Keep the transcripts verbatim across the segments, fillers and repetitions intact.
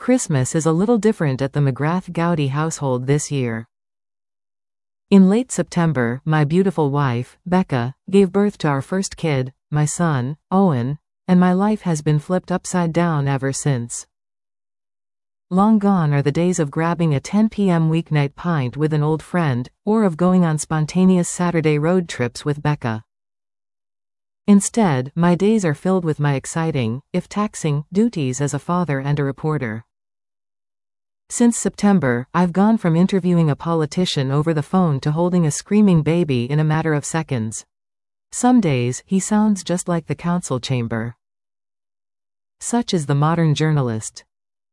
Christmas is a little different at the McGrath-Gowdy household this year. In late September, my beautiful wife, Becca, gave birth to our first kid, my son, Owen, and my life has been flipped upside down ever since. Long gone are the days of grabbing a ten p m weeknight pint with an old friend, or of going on spontaneous Saturday road trips with Becca. Instead, my days are filled with my exciting, if taxing, duties as a father and a reporter. Since September, I've gone from interviewing a politician over the phone to holding a screaming baby in a matter of seconds. Some days, he sounds just like the council chamber. Such is the modern journalist.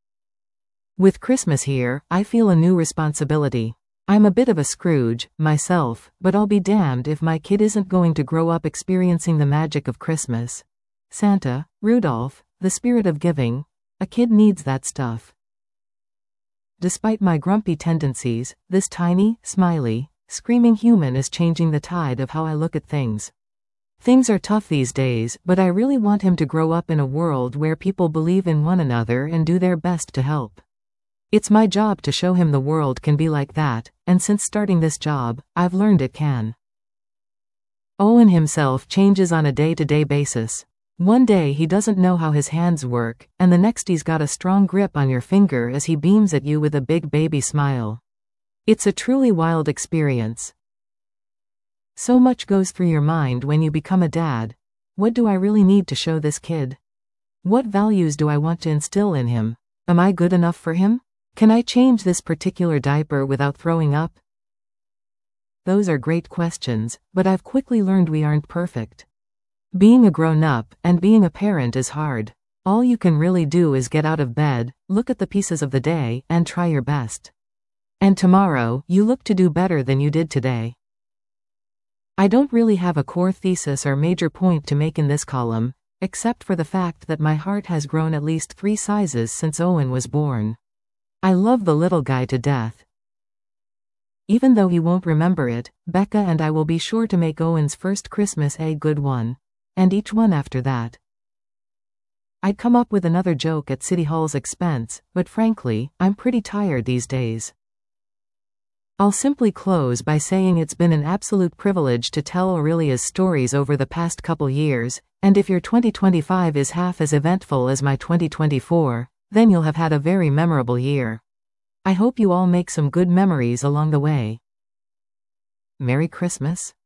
With Christmas here, I feel a new responsibility. I'm a bit of a Scrooge, myself, but I'll be damned if my kid isn't going to grow up experiencing the magic of Christmas. Santa, Rudolph, the spirit of giving, a kid needs that stuff. Despite my grumpy tendencies, this tiny, smiley, screaming human is changing the tide of how I look at things. Things are tough these days, but I really want him to grow up in a world where people believe in one another and do their best to help. It's my job to show him the world can be like that, and since starting this job, I've learned it can. Owen himself changes on a day-to-day basis. One day he doesn't know how his hands work, and the next he's got a strong grip on your finger as he beams at you with a big baby smile. It's a truly wild experience. So much goes through your mind when you become a dad. What do I really need to show this kid? What values do I want to instill in him? Am I good enough for him? Can I change this particular diaper without throwing up? Those are great questions, but I've quickly learned we aren't perfect. Being a grown-up and being a parent is hard. All you can really do is get out of bed, look at the pieces of the day, and try your best. And tomorrow, you look to do better than you did today. I don't really have a core thesis or major point to make in this column, except for the fact that my heart has grown at least three sizes since Owen was born. I love the little guy to death. Even though he won't remember it, Becca and I will be sure to make Owen's first Christmas a good one. And each one after that. I'd come up with another joke at City Hall's expense, but frankly, I'm pretty tired these days. I'll simply close by saying it's been an absolute privilege to tell Aurelia's stories over the past couple years, and if your twenty twenty-five is half as eventful as my twenty twenty-four, then you'll have had a very memorable year. I hope you all make some good memories along the way. Merry Christmas.